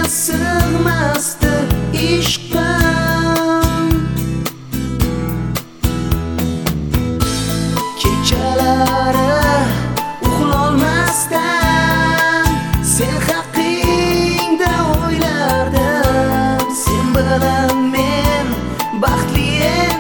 sig'masdi ishqim. Kechalari uxlolmasdan sen haqingda o'ylardim. Sen bilan men baxtli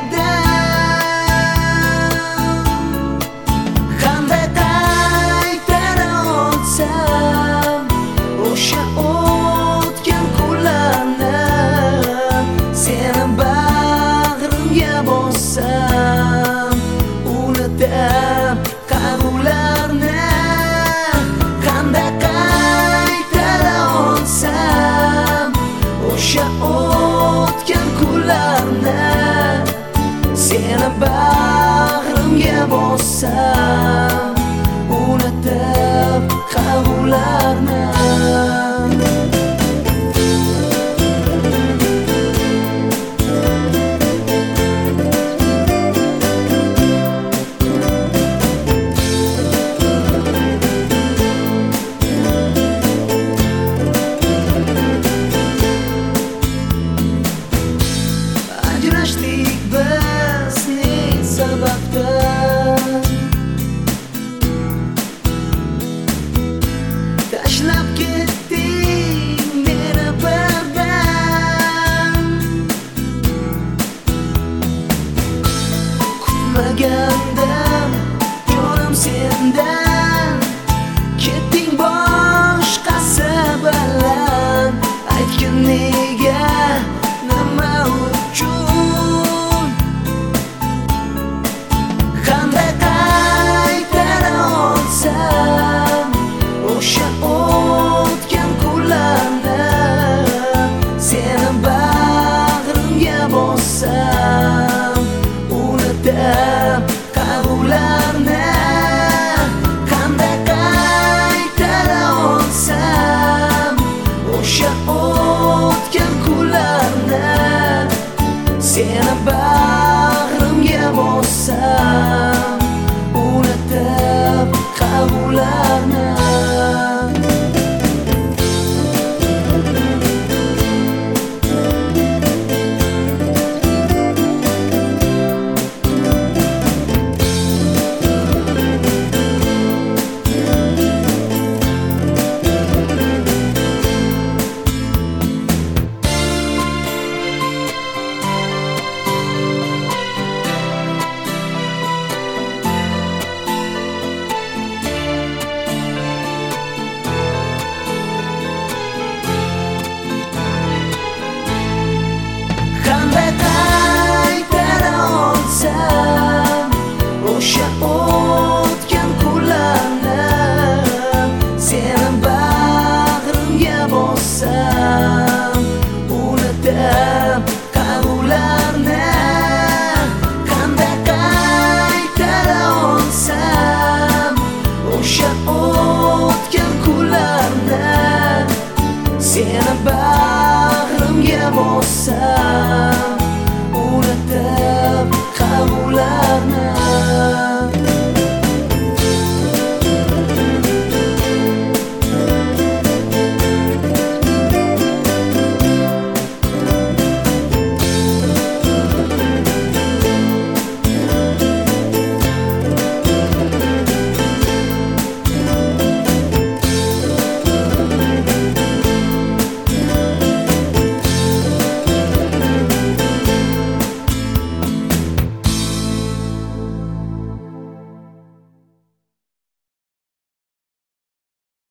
edim. Qanday qaytara olsam o'sha o'tgan kunlarni, seni bag'rimga bossam unutab qayg'ularni. Qanday qaytara olsam o'sha o'tgan kunlarni, seni bag'rimga bossam unutab qayg'ularni. Ajrashdik biz ne sababdan, tashlab ketding meni birdan. Kutmagandim jonim sendan, ketding boshqasi bilan. Aytgin nega, nima uchun? Qanday qaytara olsam o'sha o'tgan kunlarni, seni bag'rimga bossam unutab qayg'ularni. Qanday qaytara olsam o'sha o'tgan kunlarni, seni bag'rimga bossam unutab qayg'ularni. Qanday qaytara olsam o'sha o'tgan kunlarni, seni bag'rimga bossam unutab qayg'ularni. Qanday qaytara olsam o'sha o'tgan kunlarni, seni bag'rimga bossam